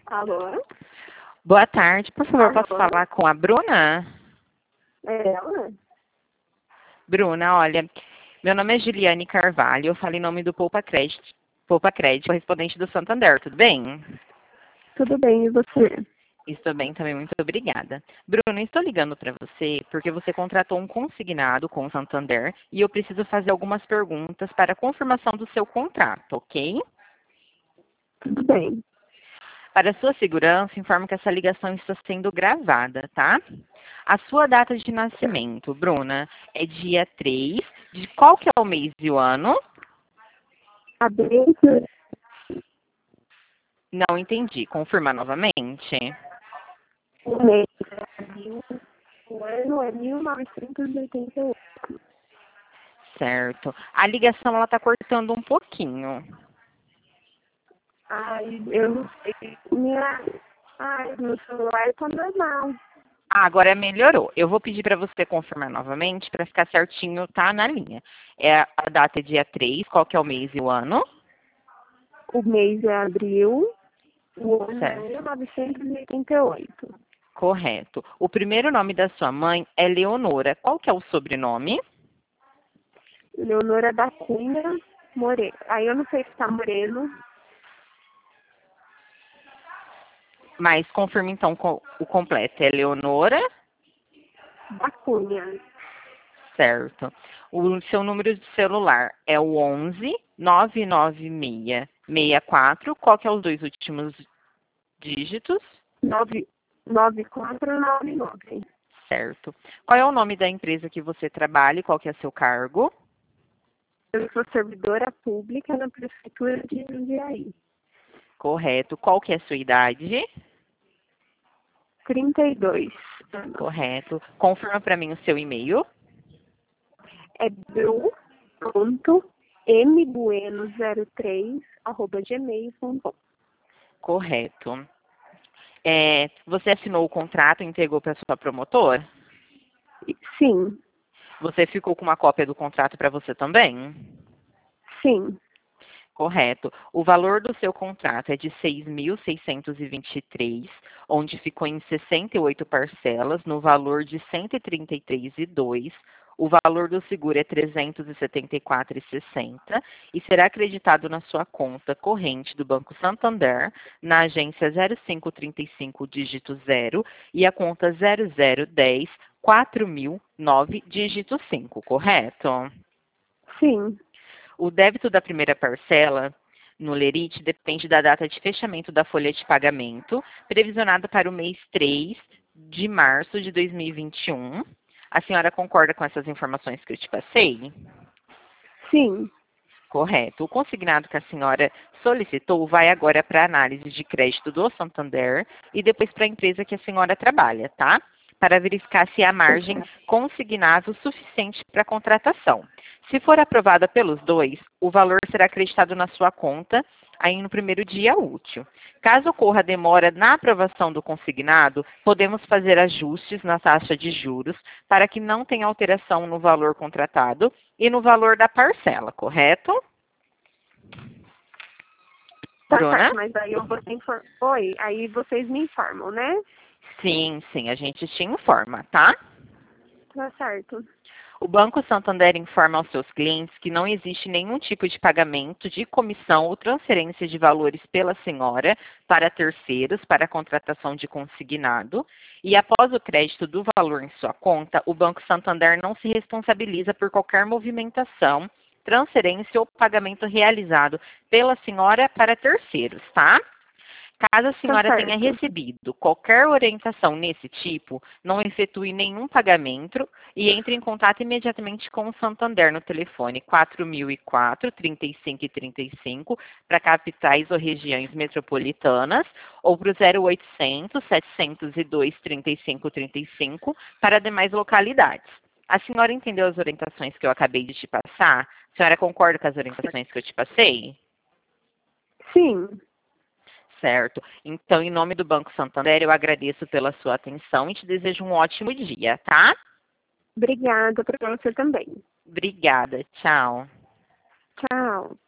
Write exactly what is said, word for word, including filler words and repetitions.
Alô? Boa tarde, por favor, Alô? posso falar com a Bruna? É ela? Bruna, olha, meu nome é Juliane Carvalho, eu falo em nome do Poupa Crédito, Poupa Crédito, correspondente do Santander, tudo bem? Tudo bem, e você? Estou bem também, muito obrigada. Bruna, estou ligando para você porque você contratou um consignado com o Santander e eu preciso fazer algumas perguntas para a confirmação do seu contrato, ok? Tudo bem. Para sua segurança, informo que essa ligação está sendo gravada, tá? A sua data de nascimento, Bruna, é dia três. De qual que é o mês e o ano? Abril, Não entendi. Confirma novamente. o mês é abril, o ano é mil novecentos e oitenta e oito. Certo. A ligação ela está cortando um pouquinho. Ai, eu não sei. Minha... Ai, meu celular tá normal. Ah, agora melhorou. Eu vou pedir para você confirmar novamente para ficar certinho, tá? Na linha. É, a data é dia três. Qual que é o mês e o ano? O mês é abril, o ano é Certo. mil novecentos e oitenta e oito. Correto. O primeiro nome da sua mãe é Leonora. Qual que é o sobrenome? Leonora da Cunha Moreno. Aí eu não sei se tá Moreno. Mas confirma então co- o completo. É Leonora, Da Cunha. certo. O seu número de celular é o onze nove nove seis seis quatro. Qual que é os dois últimos dígitos? nove nove quatro nove nove. Certo. Qual é o nome da empresa que você trabalha e qual que é seu cargo? Eu sou servidora pública na Prefeitura de Jundiaí. Correto. Qual que é a sua idade? trinta e dois anos. Correto. Confirma para mim o seu e-mail. É bru.mbueno zero três arroba gmail ponto com. Correto. É, você assinou o contrato e entregou para sua promotora? Sim, Você ficou com uma cópia do contrato para você também? sim. Correto. O valor do seu contrato é de seis mil seiscentos e vinte e três, onde ficou em sessenta e oito parcelas, no valor de cento e trinta e três e dois. O valor do seguro é trezentos e setenta e quatro e sessenta e será acreditado na sua conta corrente do Banco Santander, na agência zero cinco trinta e cinco, dígito zero, e a conta zero zero dez quatro mil nove, dígito cinco, correto? Sim, O débito da primeira parcela no Lerite depende da data de fechamento da folha de pagamento, previsionada para o mês três de março de dois mil e vinte e um. A senhora concorda com essas informações que eu te passei? sim. Correto. O consignado que a senhora solicitou vai agora para a análise de crédito do Santander e depois para a empresa que a senhora trabalha, tá? Para verificar se há margem consignável suficiente para a contratação. Se for aprovada pelos dois, o valor será acreditado na sua conta aí no primeiro dia útil. Caso ocorra demora na aprovação do consignado, podemos fazer ajustes na taxa de juros para que não tenha alteração no valor contratado e no valor da parcela, correto? Tá Bruna? certo, mas aí eu vou te informar. Oi, aí vocês me informam, né? Sim, sim, a gente te informa, tá? Tá certo. O Banco Santander informa aos seus clientes que não existe nenhum tipo de pagamento de comissão ou transferência de valores pela senhora para terceiros para a contratação de consignado. E após o crédito do valor em sua conta, o Banco Santander não se responsabiliza por qualquer movimentação, transferência ou pagamento realizado pela senhora para terceiros, tá? Caso a Tá senhora tenha certo. recebido qualquer orientação nesse tipo, não efetue nenhum pagamento e entre em contato imediatamente com o Santander no telefone quatro mil e quatro, trinta e cinco e trinta e cinco para capitais ou regiões metropolitanas ou para o zero oitocentos, setecentos e dois, trinta e cinco trinta e cinco para demais localidades. A senhora entendeu as orientações que eu acabei de te passar? A senhora concorda com as orientações que eu te passei? Sim. Certo. Então, em nome do Banco Santander, eu agradeço pela sua atenção e te desejo um ótimo dia, tá? Obrigada para você também. Obrigada. Tchau. Tchau.